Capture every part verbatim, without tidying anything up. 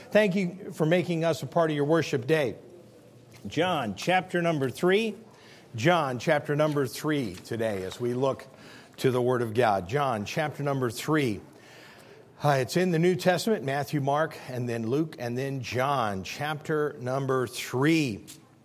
thank you for making us a part of your worship day. John, chapter number three. John, chapter number three today as we look to the Word of God. John, chapter number three. Uh, it's in the New Testament, Matthew, Mark, and then Luke, and then John, chapter number three.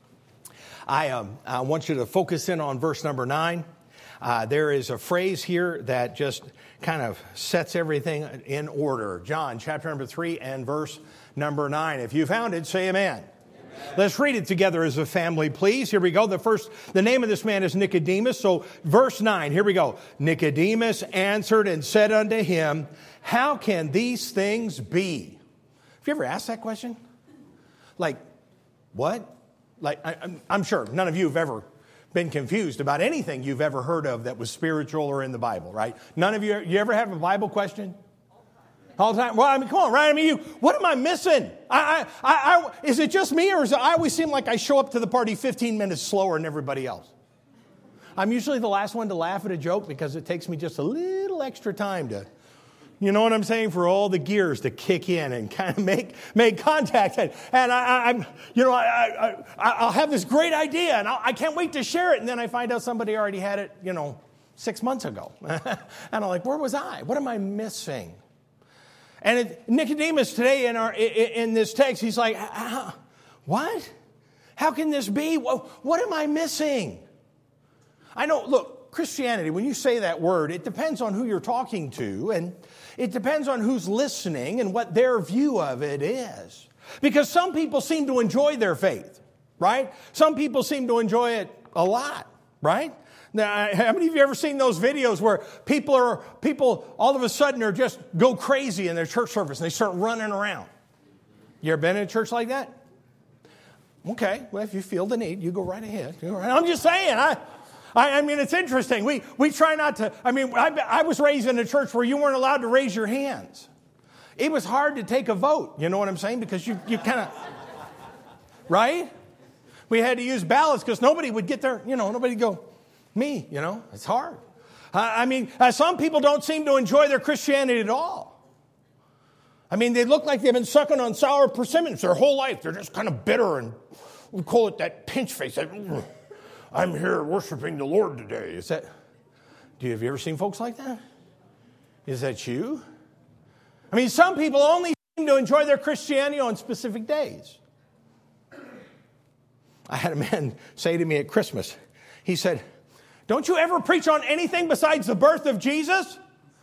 I, um, I want you to focus in on verse number nine. Uh, there is a phrase here that just kind of sets everything in order. John, chapter number three and verse number nine. If you found it, say amen. Let's read it together as a family, please. Here we go. The first, the name of this man is Nicodemus. So verse nine, here we go. Nicodemus answered and said unto him, how can these things be? Have you ever asked that question? Like, what? Like, I, I'm, I'm sure none of you have ever been confused about anything you've ever heard of that was spiritual or in the Bible, right? None of you, you ever have a Bible question? All the time. Well, I mean, come on, right? I mean, you, what am I missing? I, I, I, I, is it just me, or is it, I always seem like I show up to the party fifteen minutes slower than everybody else? I'm usually the last one to laugh at a joke because it takes me just a little extra time to, you know what I'm saying, for all the gears to kick in and kind of make make contact. And, and I, I'm, you know, I, I, I'll have this great idea, and I'll, I can't wait to share it, and then I find out somebody already had it, you know, six months ago, and I'm like, where was I? What am I missing? And it, Nicodemus today in our in this text, he's like, what? How can this be? What, what am I missing? I know, look, Christianity, when you say that word, it depends on who you're talking to, and it depends on who's listening and what their view of it is. Because some people seem to enjoy their faith, right? Some people seem to enjoy it a lot, right? Now, how many of you ever seen those videos where people are people all of a sudden are just go crazy in their church service and they start running around? You ever been in a church like that? Okay, well, if you feel the need, you go right ahead. Go right. I'm just saying, I, I, I mean, it's interesting. We we try not to. I mean, I, I was raised in a church where you weren't allowed to raise your hands. It was hard to take a vote. You know what I'm saying? Because you you kind of right. We had to use ballots because nobody would get there. You know, nobody would go. Me, you know, it's hard. I mean, uh, some people don't seem to enjoy their Christianity at all. I mean, they look like they've been sucking on sour persimmons their whole life. They're just kind of bitter, and we call it that pinch face. That, I'm here worshiping the Lord today. Is that? Do you have you ever seen folks like that? Is that you? I mean, some people only seem to enjoy their Christianity on specific days. I had a man say to me at Christmas, he said, don't you ever preach on anything besides the birth of Jesus?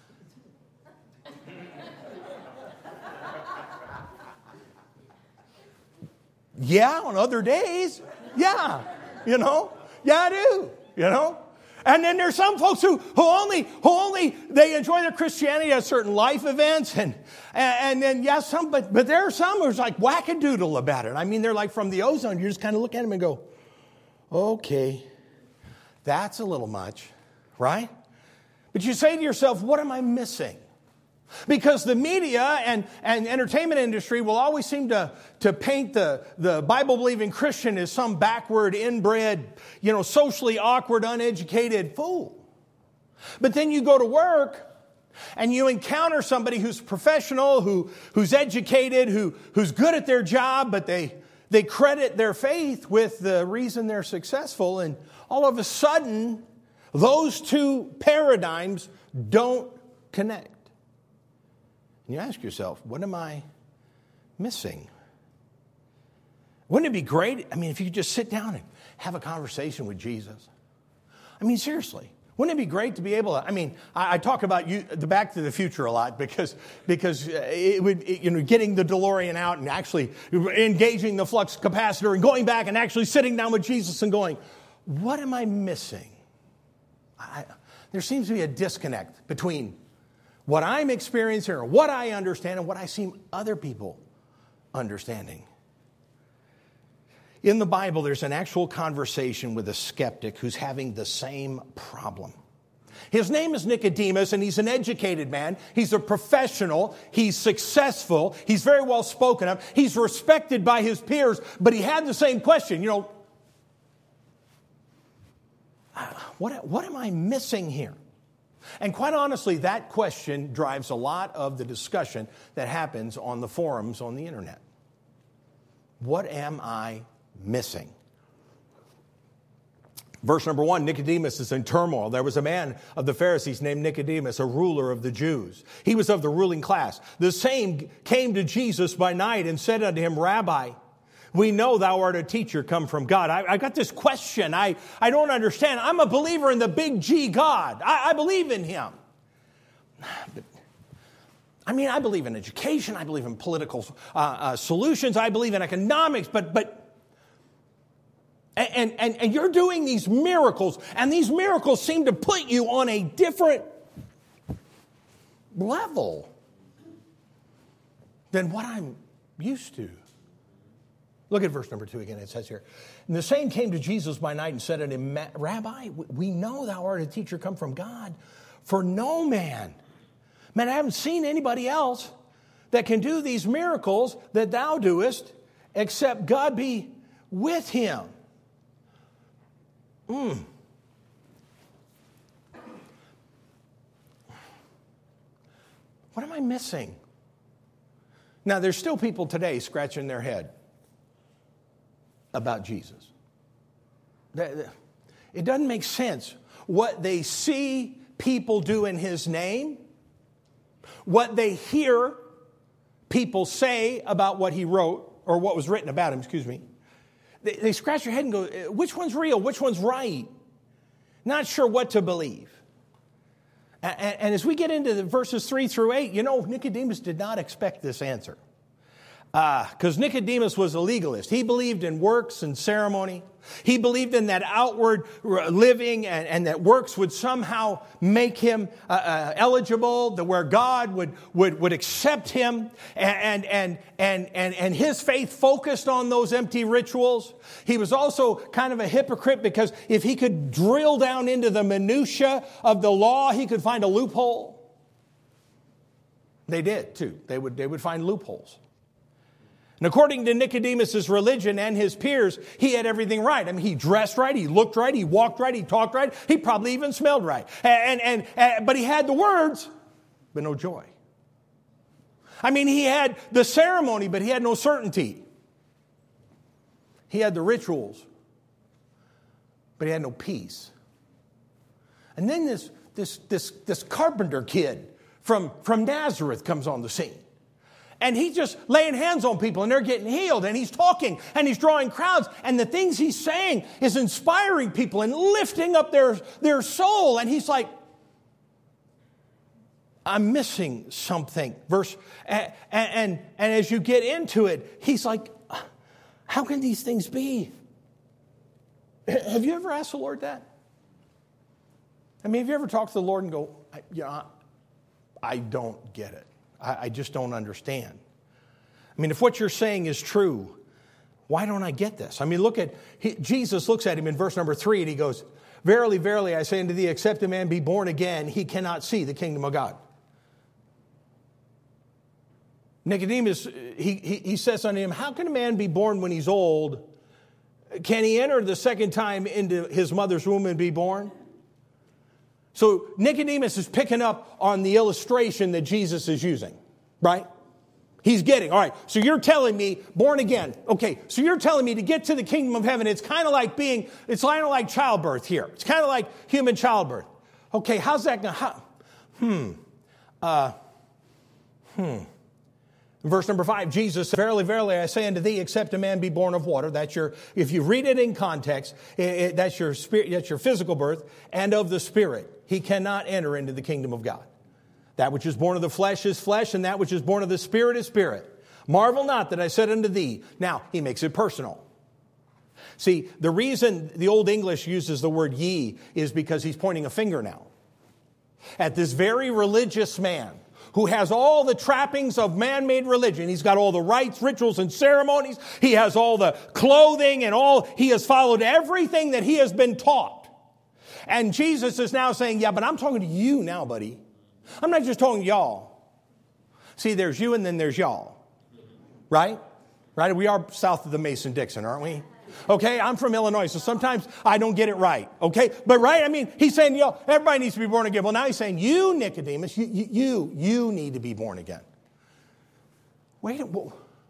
Yeah, on other days. Yeah, you know. Yeah, I do, you know. And then there's some folks who, who only, who only, they enjoy their Christianity at certain life events. And, and, and then, yeah, some, but, but there are some who's like wackadoodle about it. I mean, they're like from the ozone. You just kind of look at them and go, okay. That's a little much, right? But you say to yourself, what am I missing? Because the media and, and entertainment industry will always seem to, to paint the, the Bible-believing Christian as some backward, inbred, you know, socially awkward, uneducated fool. But then you go to work and you encounter somebody who's professional, who, who's educated, who, who's good at their job, but they, they credit their faith with the reason they're successful, and all of a sudden, those two paradigms don't connect. And you ask yourself, what am I missing? Wouldn't it be great? I mean, if you could just sit down and have a conversation with Jesus. I mean, seriously. Wouldn't it be great to be able to, I mean, I, I talk about you, the Back to the Future a lot because, because it would, it, you know, getting the DeLorean out and actually engaging the flux capacitor and going back and actually sitting down with Jesus and going, what am I missing? I, there seems to be a disconnect between what I'm experiencing or what I understand and what I see other people understanding. In the Bible, there's an actual conversation with a skeptic who's having the same problem. His name is Nicodemus, and he's an educated man. He's a professional. He's successful. He's very well spoken of. He's respected by his peers, but he had the same question, you know, what, what am I missing here? And quite honestly, that question drives a lot of the discussion that happens on the forums on the internet. What am I missing? Verse number one, Nicodemus is in turmoil. There was a man of the Pharisees named Nicodemus, a ruler of the Jews. He was of the ruling class. The same came to Jesus by night and said unto him, Rabbi, we know thou art a teacher come from God. I, I got this question. I, I don't understand. I'm a believer in the big G God. I, I believe in him. But, I mean, I believe in education. I believe in political uh, uh, solutions. I believe in economics. But, but, And, and, and you're doing these miracles, and these miracles seem to put you on a different level than what I'm used to. Look at verse number two again. It says here, and the same came to Jesus by night and said unto him, Rabbi, we know thou art a teacher come from God, for no man, man, I haven't seen anybody else that can do these miracles that thou doest, except God be with him. Mm. What am I missing? Now, there's still people today scratching their head about Jesus. It doesn't make sense what they see people do in his name, what they hear people say about what he wrote, or what was written about him, excuse me. They, they scratch their head and go, which one's real? Which one's right? Not sure what to believe. And, and as we get into the verses three through eight, you know, Nicodemus did not expect this answer. Because uh, Nicodemus was a legalist. He believed in works and ceremony. He believed in that outward living and, and that works would somehow make him uh, uh, eligible, that where God would, would, would accept him. And, and, and, and, and his faith focused on those empty rituals. He was also kind of a hypocrite because if he could drill down into the minutia of the law, he could find a loophole. They did too. They would, they would find loopholes. And according to Nicodemus' religion and his peers, he had everything right. I mean, he dressed right, he looked right, he walked right, he talked right, he probably even smelled right. And, and, and but he had the words, but no joy. I mean, he had the ceremony, but he had no certainty. He had the rituals, but he had no peace. And then this, this, this, this carpenter kid from, from Nazareth comes on the scene. And he's just laying hands on people and they're getting healed. And he's talking and he's drawing crowds. And the things he's saying is inspiring people and lifting up their, their soul. And he's like, I'm missing something. Verse, and, and, and as you get into it, he's like, how can these things be? Have you ever asked the Lord that? I mean, have you ever talked to the Lord and go, you know, I don't get it. I just don't understand. I mean, if what you're saying is true, why don't I get this? I mean, look at, he, Jesus looks at him in verse number three and he goes, verily, verily, I say unto thee, except a man be born again, he cannot see the kingdom of God. Nicodemus, he, he, he says unto him, how can a man be born when he's old? Can he enter the second time into his mother's womb and be born? So Nicodemus is picking up on the illustration that Jesus is using, right? He's getting, all right, so you're telling me, born again. Okay, so you're telling me to get to the kingdom of heaven, it's kind of like being, it's kind of like childbirth here. It's kind of like human childbirth. Okay, how's that going to, hmm, uh, hmm. Verse number five, Jesus, verily, verily, I say unto thee, except a man be born of water. That's your, if you read it in context, it, it, that's your spirit, that's your physical birth, and of the Spirit. He cannot enter into the kingdom of God. That which is born of the flesh is flesh, and that which is born of the Spirit is spirit. Marvel not that I said unto thee. Now, he makes it personal. See, the reason the Old English uses the word ye is because he's pointing a finger now at this very religious man who has all the trappings of man-made religion. He's got all the rites, rituals, and ceremonies. He has all the clothing and all. He has followed everything that he has been taught. And Jesus is now saying, yeah, but I'm talking to you now, buddy. I'm not just talking to y'all. See, there's you and then there's y'all. Right? Right? We are south of the Mason-Dixon, aren't we? Okay, I'm from Illinois, so sometimes I don't get it right. Okay, but right, I mean, he's saying, yo, everybody needs to be born again. Well, now he's saying, you, Nicodemus, you, you, you need to be born again. Wait, well,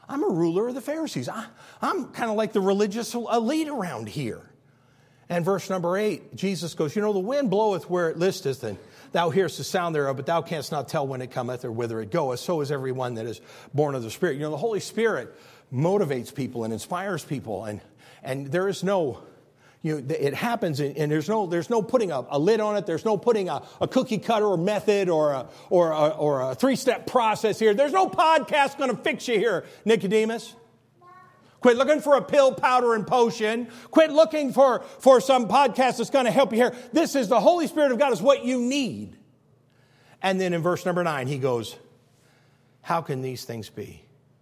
I'm a ruler of the Pharisees. I, I'm kind of like the religious elite around here. And verse number eight, Jesus goes, you know, the wind bloweth where it listeth, and thou hearest the sound thereof, but thou canst not tell when it cometh or whither it goeth. So is everyone that is born of the Spirit. You know, the Holy Spirit motivates people and inspires people, and and there is no, you know, it happens, and there's no there's no putting a, a lid on it. There's no putting a, a cookie cutter or method or a, or a, or a three step process here. There's no podcast going to fix you here, Nicodemus. Quit looking for a pill, powder, and potion. Quit looking for, for some podcast that's going to help you here. This is the Holy Spirit of God is what you need. And then in verse number nine, he goes, how can these things be?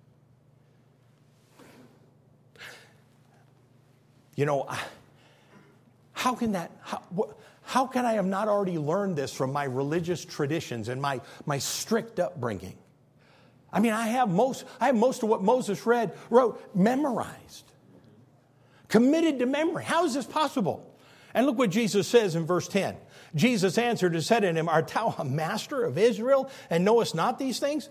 You know, how can that, how, how can I have not already learned this from my religious traditions and my, my strict upbringing? I mean, I have most I have most of what Moses read, wrote, memorized. Committed to memory. How is this possible? And look what Jesus says in verse ten. Jesus answered and said unto him, art thou a master of Israel, and knowest not these things?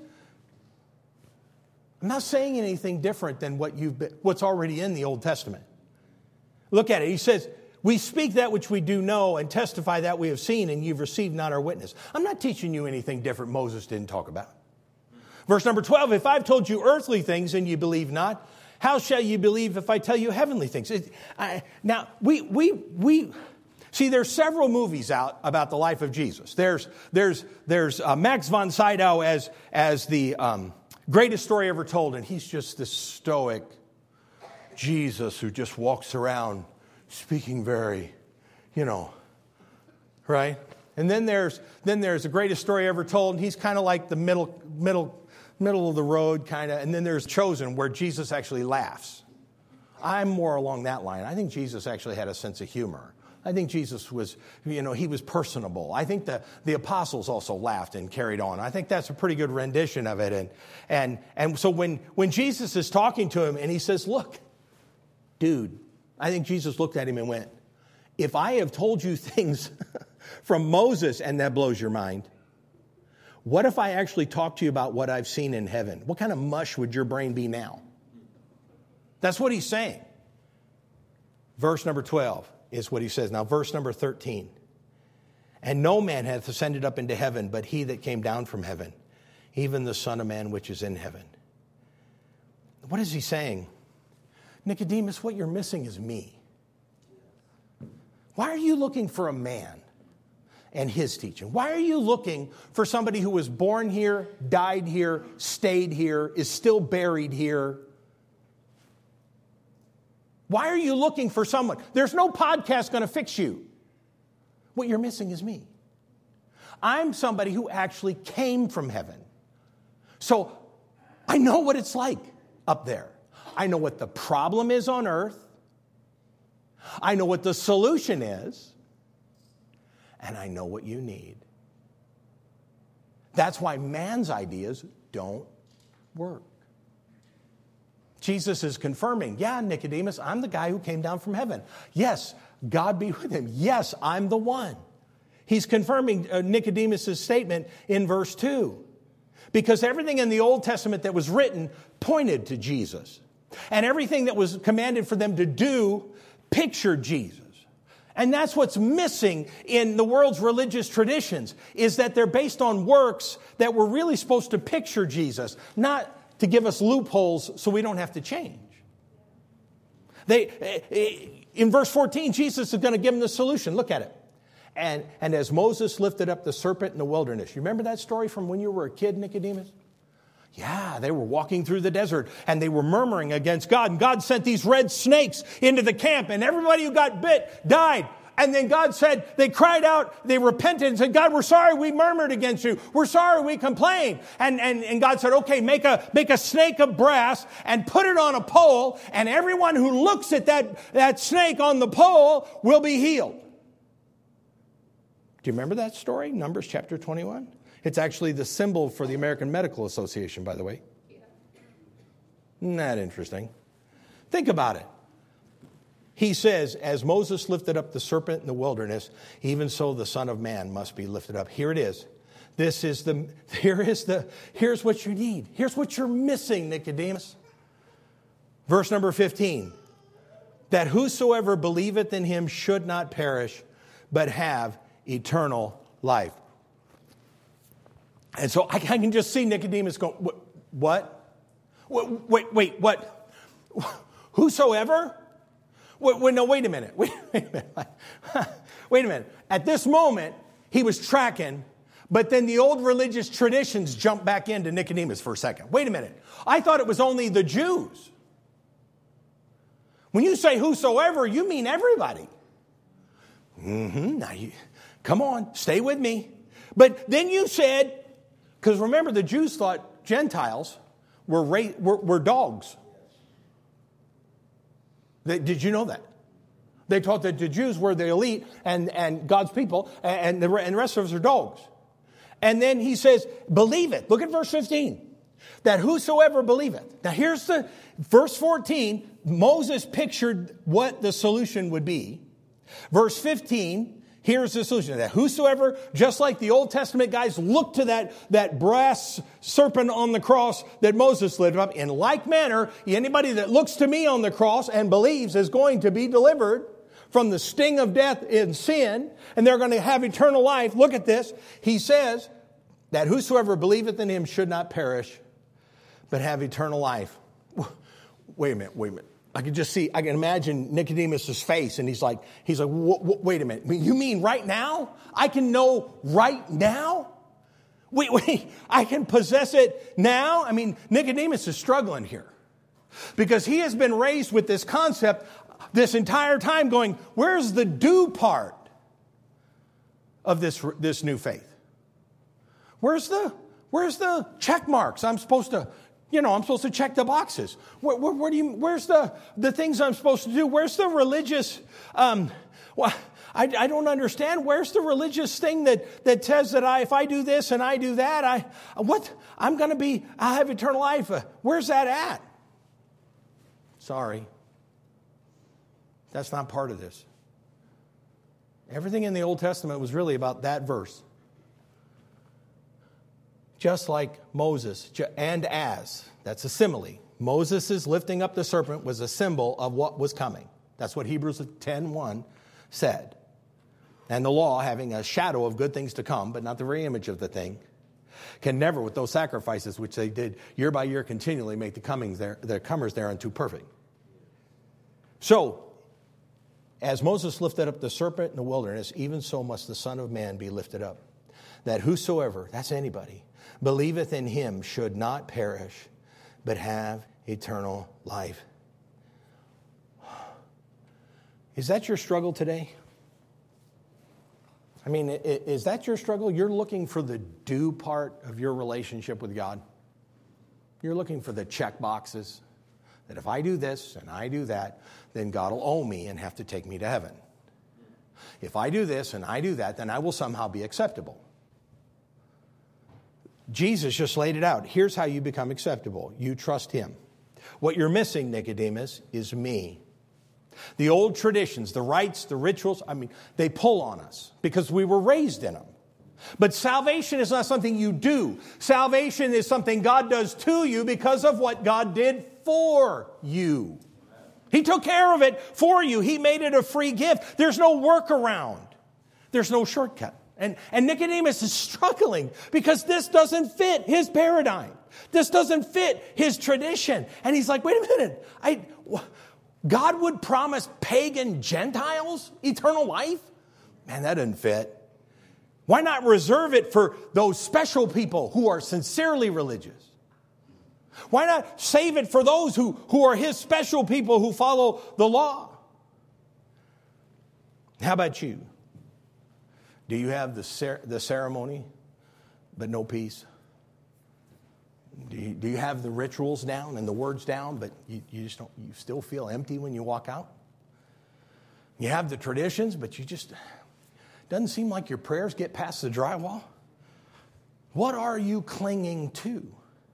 I'm not saying anything different than what you've been, what's already in the Old Testament. Look at it. He says, we speak that which we do know and testify that we have seen, and you've received not our witness. I'm not teaching you anything different Moses didn't talk about. Verse number twelve, if I've told you earthly things and you believe not, how shall you believe if I tell you heavenly things? It, I, now, we, we, we, see, there's several movies out about the life of Jesus. There's, there's, there's uh, Max von Sydow as, as the um, greatest story ever told, and he's just this stoic Jesus who just walks around speaking very, you know, right? And then there's, then there's the greatest story ever told, and he's kind of like the middle, middle, middle of the road kind of, and then there's Chosen where Jesus actually laughs. I'm more along that line. I think Jesus actually had a sense of humor. I think Jesus was, you know, he was personable. I think the, the apostles also laughed and carried on. I think that's a pretty good rendition of it. And and and so when, when Jesus is talking to him and he says, look, dude, I think Jesus looked at him and went, if I have told you things from Moses and that blows your mind, what if I actually talk to you about what I've seen in heaven? What kind of mush would your brain be now? That's what he's saying. Verse number twelve is what he says. Now, verse number thirteen. And no man hath ascended up into heaven, but he that came down from heaven, even the Son of Man which is in heaven. What is he saying? Nicodemus, what you're missing is me. Why are you looking for a man and his teaching? Why are you looking for somebody who was born here, died here, stayed here, is still buried here? Why are you looking for someone? There's no podcast going to fix you. What you're missing is me. I'm somebody who actually came from heaven. So I know what it's like up there. I know what the problem is on earth. I know what the solution is. And I know what you need. That's why man's ideas don't work. Jesus is confirming, yeah, Nicodemus, I'm the guy who came down from heaven. Yes, God be with him. Yes, I'm the one. He's confirming uh, Nicodemus' statement in verse two. Because everything in the Old Testament that was written pointed to Jesus. And everything that was commanded for them to do pictured Jesus. And that's what's missing in the world's religious traditions, is that they're based on works that were really supposed to picture Jesus, not to give us loopholes so we don't have to change. They, in verse fourteen, Jesus is going to give them the solution. Look at it. And, and as Moses lifted up the serpent in the wilderness. You remember that story from when you were a kid, Nicodemus? Yeah, they were walking through the desert and they were murmuring against God. And God sent these red snakes into the camp and everybody who got bit died. And then God said, they cried out, they repented and said, God, we're sorry we murmured against you. We're sorry we complained. And, and, and God said, okay, make a, make a snake of brass and put it on a pole. And everyone who looks at that, that snake on the pole will be healed. Do you remember that story? Numbers chapter twenty-one. It's actually the symbol for the American Medical Association, by the way. Isn't that interesting? Think about it. He says, as Moses lifted up the serpent in the wilderness, even so the Son of Man must be lifted up. Here it is. This is the, here is the, here's what you need. Here's what you're missing, Nicodemus. Verse number fifteen. That whosoever believeth in him should not perish, but have eternal life. And so I can just see Nicodemus going, what? What? Wait, wait, what? Whosoever? Wait, wait, no, wait a minute. Wait, wait a minute. Wait a minute. At this moment, he was tracking, but then the old religious traditions jumped back into Nicodemus for a second. Wait a minute. I thought it was only the Jews. When you say whosoever, you mean everybody. Mm-hmm. Now, you, come on, stay with me. But then you said, because remember, the Jews thought Gentiles were, ra- were, were dogs. They, did you know that? They taught that the Jews were the elite and, and God's people, and the, and the rest of us are dogs. And then he says, believe it. Look at verse fifteen. That whosoever believeth. Now here's the, verse fourteen, Moses pictured what the solution would be. Verse fifteen, here's the solution. That whosoever, just like the Old Testament guys, look to that, that brass serpent on the cross that Moses lifted up. In like manner, anybody that looks to me on the cross and believes is going to be delivered from the sting of death in sin, and they're going to have eternal life. Look at this. He says that whosoever believeth in him should not perish, but have eternal life. Wait a minute, wait a minute. I can just see, I can imagine Nicodemus' face, and he's like, he's like, wait a minute. You mean right now? I can know right now? Wait, wait, I can possess it now? I mean, Nicodemus is struggling here because he has been raised with this concept this entire time going, where's the do part of this, this new faith? Where's the, where's the check marks? I'm supposed to, you know, I'm supposed to check the boxes. Where, where, where do you, where's the, the things I'm supposed to do? Where's the religious, um, well, I, I don't understand. Where's the religious thing that, that says that I, if I do this and I do that, I, what, I'm going to be, I have eternal life. Uh, where's that at? Sorry. That's not part of this. Everything in the Old Testament was really about that verse. Just like Moses, and as, that's a simile. Moses' lifting up the serpent was a symbol of what was coming. That's what Hebrews ten one said. And the law, having a shadow of good things to come, but not the very image of the thing, can never, with those sacrifices which they did year by year continually, make the comings there, the comers thereunto perfect. So, as Moses lifted up the serpent in the wilderness, even so must the Son of Man be lifted up, that whosoever, that's anybody, believeth in him should not perish, but have eternal life. Is that your struggle today? I mean, is that your struggle? You're looking for the do part of your relationship with God. You're looking for the check boxes. That if I do this and I do that, then God will owe me and have to take me to heaven. If I do this and I do that, then I will somehow be acceptable. Jesus just laid it out. Here's how you become acceptable. You trust him. What you're missing, Nicodemus, is me. The old traditions, the rites, the rituals, I mean, they pull on us because we were raised in them. But salvation is not something you do. Salvation is something God does to you because of what God did for you. He took care of it for you. He made it a free gift. There's no workaround. There's no shortcut. And, and Nicodemus is struggling because this doesn't fit his paradigm. This doesn't fit his tradition. And he's like, wait a minute. I, God would promise pagan Gentiles eternal life? Man, that doesn't fit. Why not reserve it for those special people who are sincerely religious? Why not save it for those who, who are his special people who follow the law? How about you? Do you have the cer- the ceremony, but no peace? Do you, do you have the rituals down and the words down, but you, you just don't, you still feel empty when you walk out? You have the traditions, but you just, doesn't seem like your prayers get past the drywall? What are you clinging to?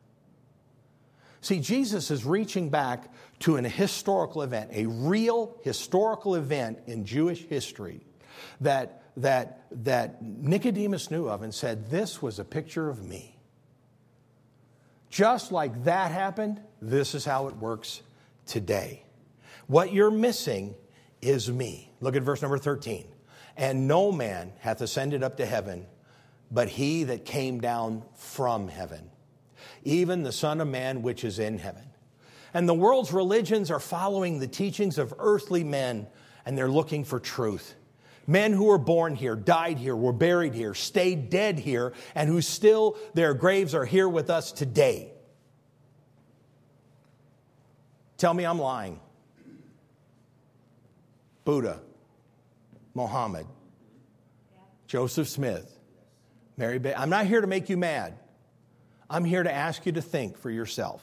See, Jesus is reaching back to an historical event, a real historical event in Jewish history that, that, that Nicodemus knew of and said, this was a picture of me. Just like that happened, this is how it works today. What you're missing is me. Look at verse number thirteen. And no man hath ascended up to heaven, but he that came down from heaven, even the Son of Man which is in heaven. And the world's religions are following the teachings of earthly men, and they're looking for truth. Men who were born here, died here, were buried here, stayed dead here, and who still, their graves are here with us today. Tell me I'm lying. Buddha, Muhammad, Joseph Smith, Mary Baker. I'm not here to make you mad. I'm here to ask you to think for yourself.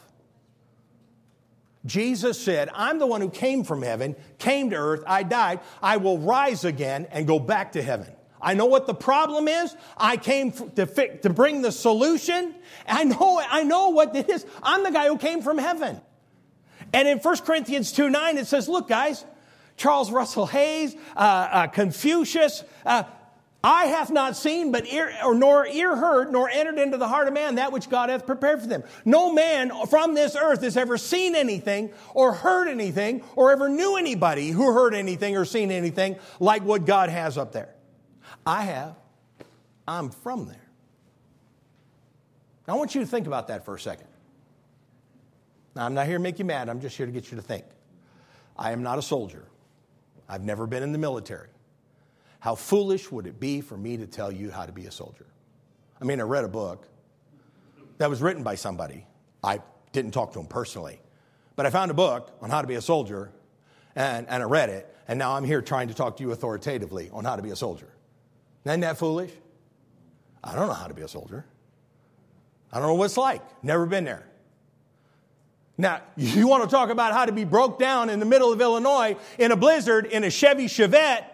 Jesus said, I'm the one who came from heaven, came to earth, I died, I will rise again and go back to heaven. I know what the problem is. I came to, fi- to bring the solution. I know, I know what it is. I'm the guy who came from heaven. And in First Corinthians two nine, it says, look, guys, Charles Russell Hayes, uh, uh, Confucius, uh, eye hath not seen, but ear, or nor ear heard, nor entered into the heart of man that which God hath prepared for them. No man from this earth has ever seen anything, or heard anything, or ever knew anybody who heard anything or seen anything like what God has up there. I have. I'm from there. Now I want you to think about that for a second. Now I'm not here to make you mad. I'm just here to get you to think. I am not a soldier. I've never been in the military. How foolish would it be for me to tell you how to be a soldier? I mean, I read a book that was written by somebody. I didn't talk to him personally. But I found a book on how to be a soldier, and, and I read it, and now I'm here trying to talk to you authoritatively on how to be a soldier. Isn't that foolish? I don't know how to be a soldier. I don't know what it's like. Never been there. Now, you want to talk about how to be broke down in the middle of Illinois in a blizzard in a Chevy Chevette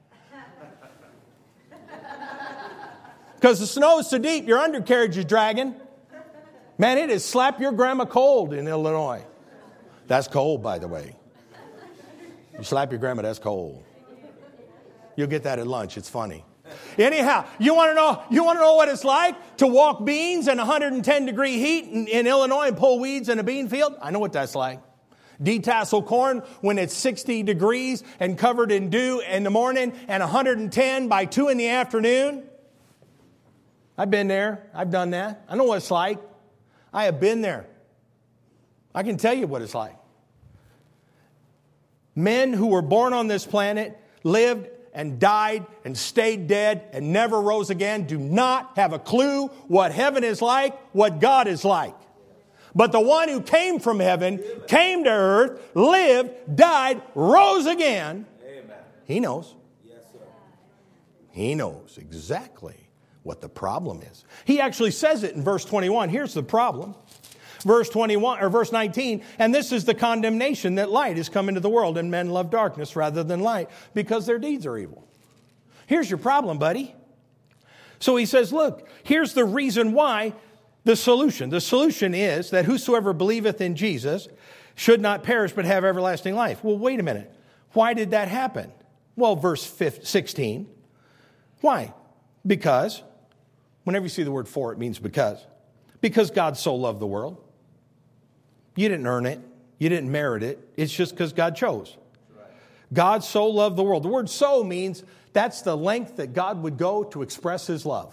because the snow is so deep, your undercarriage is dragging. Man, it is slap your grandma cold in Illinois. That's cold, by the way. You slap your grandma, that's cold. You'll get that at lunch. It's funny. Anyhow, you want to know you want to know what it's like to walk beans in one hundred ten degree heat in, in Illinois and pull weeds in a bean field? I know what that's like. Detassel corn when it's sixty degrees and covered in dew in the morning and one hundred ten by two in the afternoon. I've been there. I've done that. I know what it's like. I have been there. I can tell you what it's like. Men who were born on this planet, lived and died and stayed dead and never rose again do not have a clue what heaven is like, what God is like. But the one who came from heaven, came to earth, lived, died, rose again, amen. He knows. Yes, sir. He knows exactly what the problem is. He actually says it in verse twenty-one. Here's the problem. Verse twenty-one or verse nineteen, and this is the condemnation that light is come into the world, and men love darkness rather than light because their deeds are evil. Here's your problem, buddy. So he says, look, here's the reason why, the solution. The solution is that whosoever believeth in Jesus should not perish but have everlasting life. Well, wait a minute. Why did that happen? Well, verse sixteen. Why? Because, whenever you see the word for, it means because. Because God so loved the world. You didn't earn it. You didn't merit it. It's just because God chose. God so loved the world. The word so means that's the length that God would go to express his love.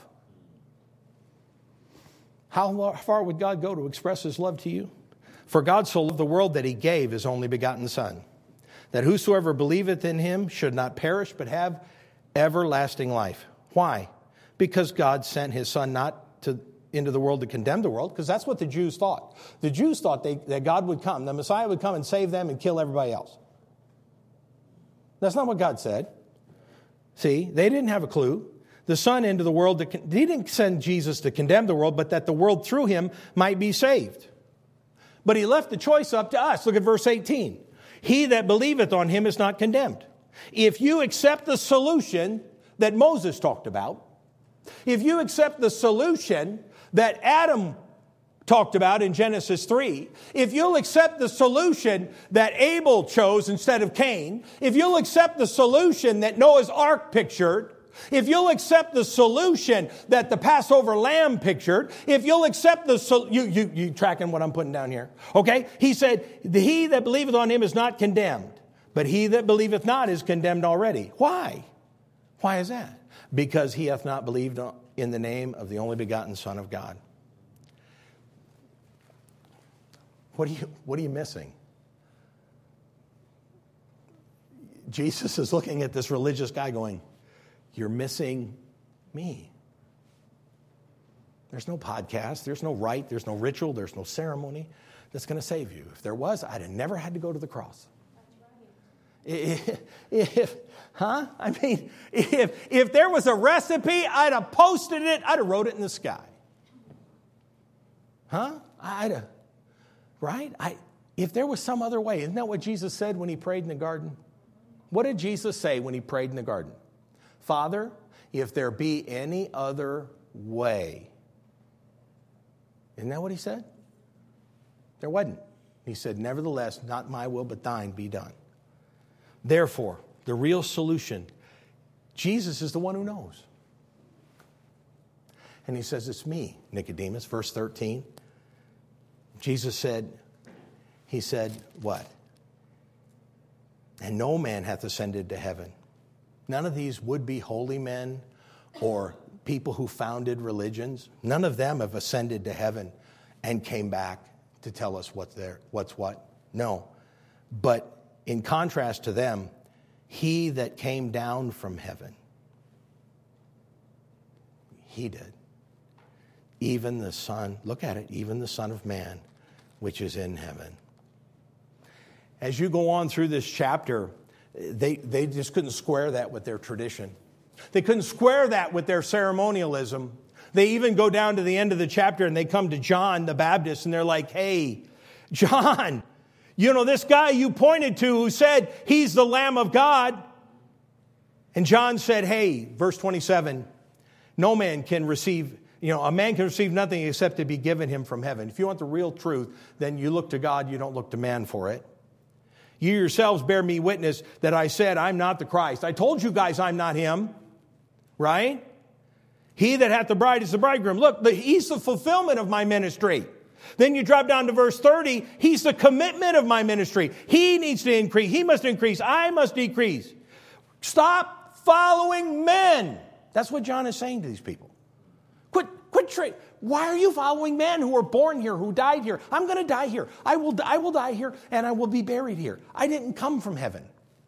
How far would God go to express his love to you? For God so loved the world that he gave his only begotten Son, that whosoever believeth in him should not perish but have everlasting life. Why? Because God sent his Son not to into the world to condemn the world, because that's what the Jews thought. The Jews thought they, that God would come, the Messiah would come and save them and kill everybody else. That's not what God said. See, they didn't have a clue. The Son into the world, to, he didn't send Jesus to condemn the world, but that the world through him might be saved. But he left the choice up to us. Look at verse eighteen. He that believeth on him is not condemned. If you accept the solution that Moses talked about, if you accept the solution that Adam talked about in Genesis three, if you'll accept the solution that Abel chose instead of Cain, if you'll accept the solution that Noah's Ark pictured, if you'll accept the solution that the Passover lamb pictured, if you'll accept the, so, you, you, you tracking what I'm putting down here? Okay. He said, he that believeth on him is not condemned, but he that believeth not is condemned already. Why? Why is that? Because he hath not believed in the name of the only begotten Son of God. What are you, what are you missing? Jesus is looking at this religious guy going, you're missing me. There's no podcast, there's no rite, there's no ritual, there's no ceremony that's going to save you. If there was, I'd have never had to go to the cross. If, if, huh? I mean, if, if there was a recipe, I'd have posted it, I'd have wrote it in the sky. Huh? I'd have, right? I, if there was some other way, isn't that what Jesus said when he prayed in the garden? What did Jesus say when he prayed in the garden? Father, if there be any other way. Isn't that what he said? There wasn't. He said, nevertheless, not my will, but thine be done. Therefore, the real solution, Jesus is the one who knows. And he says, it's me, Nicodemus, verse thirteen. Jesus said, he said, what? And no man hath ascended to heaven. None of these would-be holy men or people who founded religions, none of them have ascended to heaven and came back to tell us what's there, what's what. No. But in contrast to them, he that came down from heaven, he did. Even the Son, look at it, even the Son of Man, which is in heaven. As you go on through this chapter, they, they just couldn't square that with their tradition. They couldn't square that with their ceremonialism. They even go down to the end of the chapter and they come to John the Baptist and they're like, hey, John, you know, this guy you pointed to who said he's the Lamb of God. And John said, hey, verse twenty-seven, no man can receive, you know, a man can receive nothing except to be given him from heaven. If you want the real truth, then you look to God, you don't look to man for it. You yourselves bear me witness that I said I'm not the Christ. I told you guys I'm not him, right? He that hath the bride is the bridegroom. Look, he's the fulfillment of my ministry. Then you drop down to verse thirty. He's the commitment of my ministry. He needs to increase. He must increase. I must decrease. Stop following men. That's what John is saying to these people. Quit, quit tra- Why are you following men who were born here, who died here? I'm going to die here. I will, I will die here, and I will be buried here. I didn't come from heaven.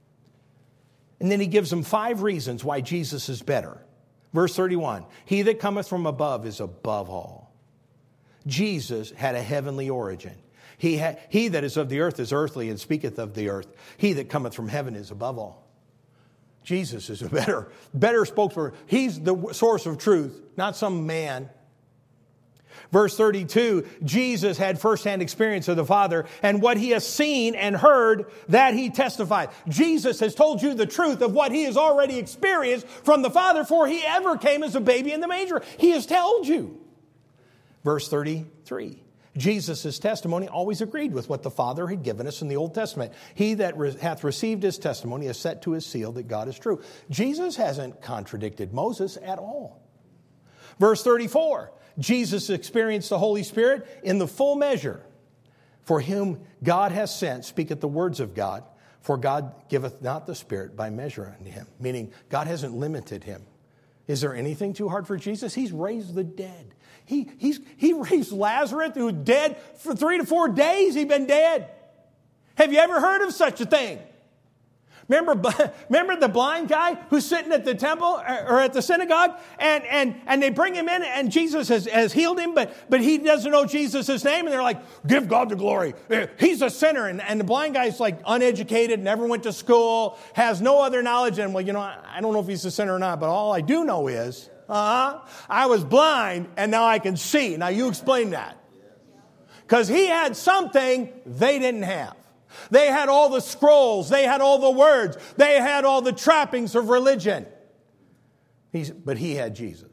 And then he gives them five reasons why Jesus is better. Verse thirty-one, he that cometh from above is above all. Jesus had a heavenly origin. He, ha- he that is of the earth is earthly and speaketh of the earth. He that cometh from heaven is above all. Jesus is a better, better spokesperson. He's the source of truth, not some man. Verse thirty-two, Jesus had firsthand experience of the Father, and what he has seen and heard, that he testified. Jesus has told you the truth of what he has already experienced from the Father, for he ever came as a baby in the manger. He has told you. Verse thirty-three, Jesus' testimony always agreed with what the Father had given us in the Old Testament. He that re- hath received his testimony has set to his seal that God is true. Jesus hasn't contradicted Moses at all. Verse thirty-four, Jesus experienced the Holy Spirit in the full measure. For whom God has sent speaketh the words of God. For God giveth not the Spirit by measure unto him. Meaning God hasn't limited him. Is there anything too hard for Jesus? He's raised the dead. He, he's, he raised Lazarus, who was dead for three to four days. He'd been dead. Have you ever heard of such a thing? Remember, remember the blind guy who's sitting at the temple or at the synagogue, and, and, and they bring him in, and Jesus has, has healed him, but, but he doesn't know Jesus' name, and they're like, give God the glory. He's a sinner. And, and the blind guy's like uneducated, never went to school, has no other knowledge. And well, you know, I, I don't know if he's a sinner or not, but all I do know is, uh-huh, I was blind and now I can see. Now you explain that. Because he had something they didn't have. They had all the scrolls. They had all the words. They had all the trappings of religion. He's, but he had Jesus.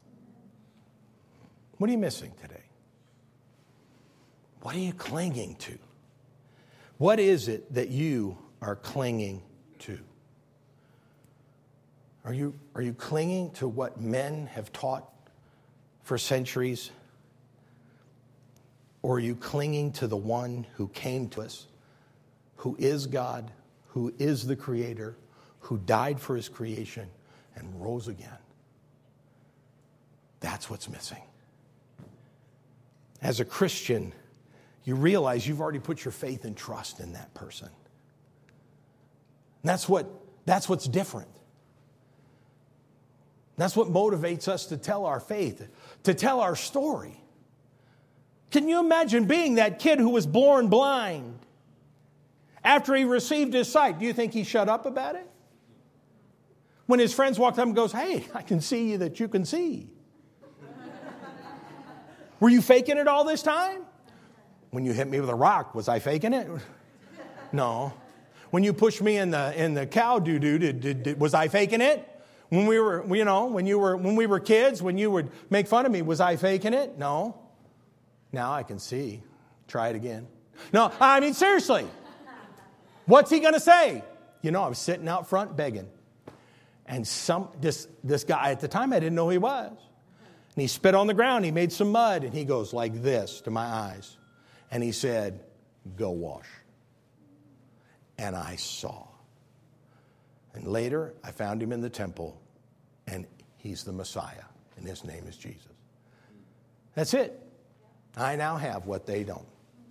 What are you missing today? What are you clinging to? What is it that you are clinging to? Are you, are you clinging to what men have taught for centuries? Or are you clinging to the one who came to us, who is God, who is the Creator, who died for his creation and rose again? That's what's missing. As a Christian, you realize you've already put your faith and trust in that person. And that's what, that's what's different. That's what motivates us to tell our faith, to tell our story. Can you imagine being that kid who was born blind? After he received his sight, do you think he shut up about it? When his friends walked up and goes, hey, I can see that you can see. Were you faking it all this time? When you hit me with a rock, was I faking it? No. When you pushed me in the in the cow doo-doo, did, did, did, was I faking it? When we were, you know, when you were when we were kids, when you would make fun of me, was I faking it? No. Now I can see. Try it again. No, I mean seriously. What's he going to say? You know, I was sitting out front begging. And some this this guy at the time, I didn't know who he was. And he spit on the ground. He made some mud. And he goes like this to my eyes. And he said, go wash. And I saw. And later, I found him in the temple. And he's the Messiah. And his name is Jesus. That's it. I now have what they don't.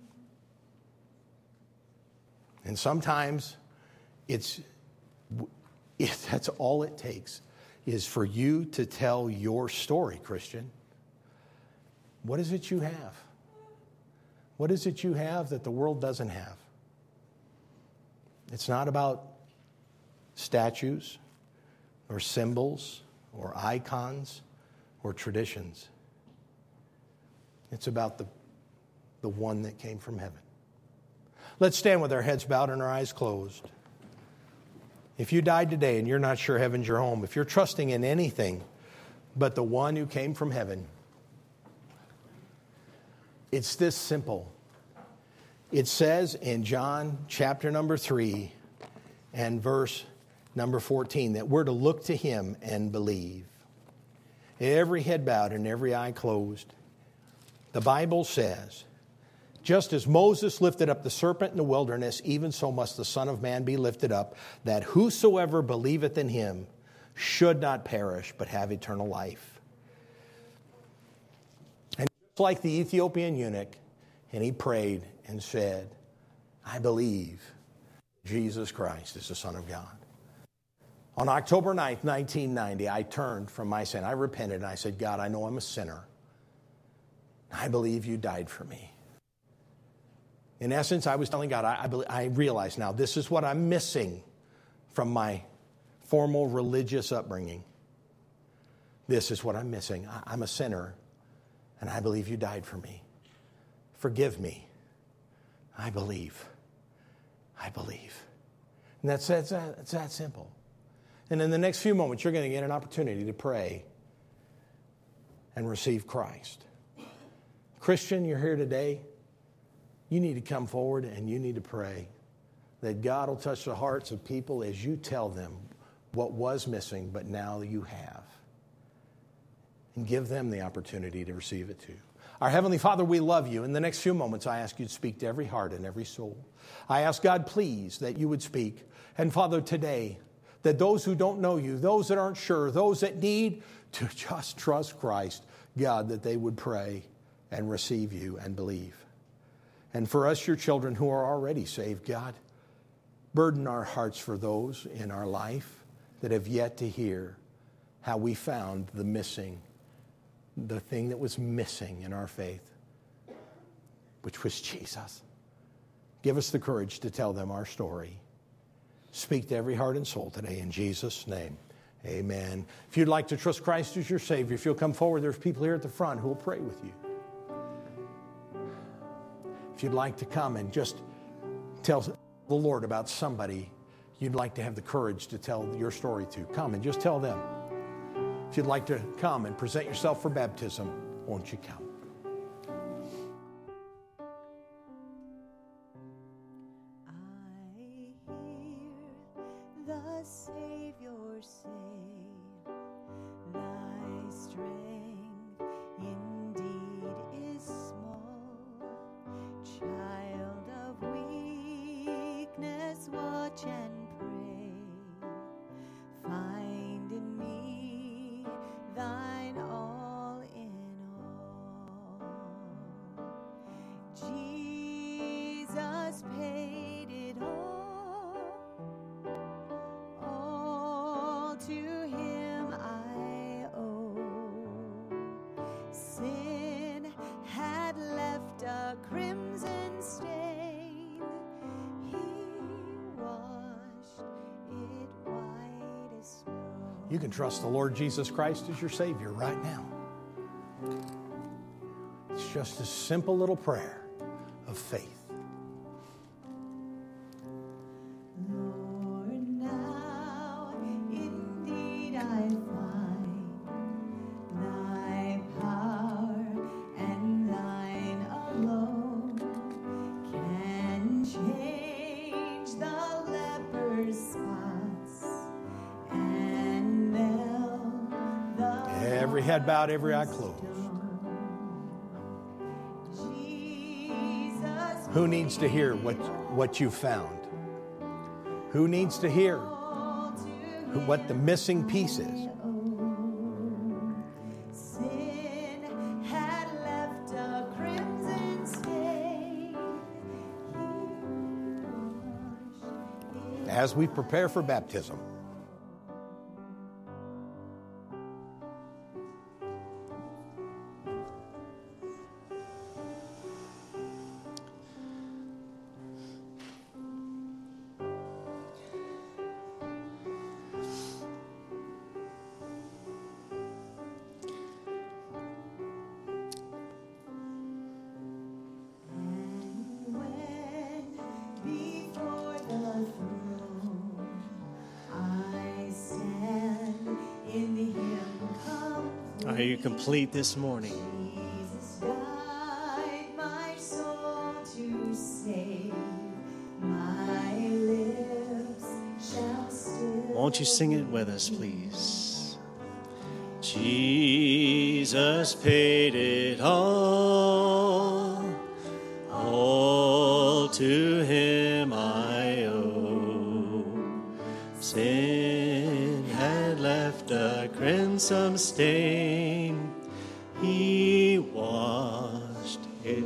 And sometimes it's, it, that's all it takes is for you to tell your story, Christian. What is it you have? What is it you have that the world doesn't have? It's not about statues or symbols or icons or traditions. It's about the, the one that came from heaven. Let's stand with our heads bowed and our eyes closed. If you died today and you're not sure heaven's your home, if you're trusting in anything but the one who came from heaven, it's this simple. It says in John chapter number three and verse number fourteen that we're to look to him and believe. Every head bowed and every eye closed. The Bible says, just as Moses lifted up the serpent in the wilderness, even so must the Son of Man be lifted up, that whosoever believeth in him should not perish, but have eternal life. And just like the Ethiopian eunuch, and he prayed and said, I believe Jesus Christ is the Son of God. On October ninth, nineteen ninety, I turned from my sin. I repented and I said, God, I know I'm a sinner. I believe you died for me. In essence, I was telling God, I, I, believe, I realize now this is what I'm missing from my formal religious upbringing. This is what I'm missing. I, I'm a sinner, and I believe you died for me. Forgive me. I believe. I believe. And that's, that's, that's that simple. And in the next few moments, you're going to get an opportunity to pray and receive Christ. Christian, you're here today. You need to come forward and you need to pray that God will touch the hearts of people as you tell them what was missing, but now you have. And give them the opportunity to receive it too. Our Heavenly Father, we love you. In the next few moments, I ask you to speak to every heart and every soul. I ask God, please, that you would speak. And Father, today, that those who don't know you, those that aren't sure, those that need to just trust Christ, God, that they would pray and receive you and believe. And for us, your children who are already saved, God, burden our hearts for those in our life that have yet to hear how we found the missing, the thing that was missing in our faith, which was Jesus. Give us the courage to tell them our story. Speak to every heart and soul today in Jesus' name. Amen. If you'd like to trust Christ as your Savior, if you'll come forward, there's people here at the front who will pray with you. If you'd like to come and just tell the Lord about somebody you'd like to have the courage to tell your story to, come and just tell them. If you'd like to come and present yourself for baptism, won't you come? I hear the Savior say, thy strength indeed is small. Child of weakness, watch and pray. Find in me thine all in all. Jesus paid it all. All to him I owe. Sin had left a crimson stain. He washed it white as snow. You can trust the Lord Jesus Christ as your Savior right now. It's just a simple little prayer of faith. Lord, now indeed I find thy power and thine alone can change the leper's spots and melt the Every head bowed, every eye closed. Who needs to hear what, what you found? Who needs to hear who, what the missing piece is? Sin had left a crimson stain. As we prepare for baptism, Are you complete this morning? Jesus died my soul to save. My lips shall still. Won't you sing it with us, please? Jesus paid it all. All to him I owe. Sin had left a crimson stain. He washed it.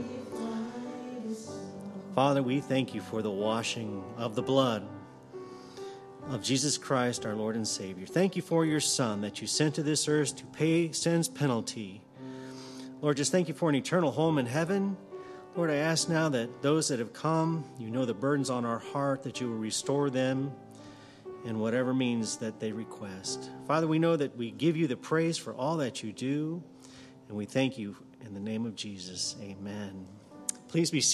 Father, we thank you for the washing of the blood of Jesus Christ, our Lord and Savior. Thank you for your Son that you sent to this earth to pay sin's penalty. Lord, just thank you for an eternal home in heaven. Lord, I ask now that those that have come, you know the burdens on our heart, that you will restore them in whatever means that they request. Father, we know that we give you the praise for all that you do, and we thank you in the name of Jesus. Amen. Please be seated.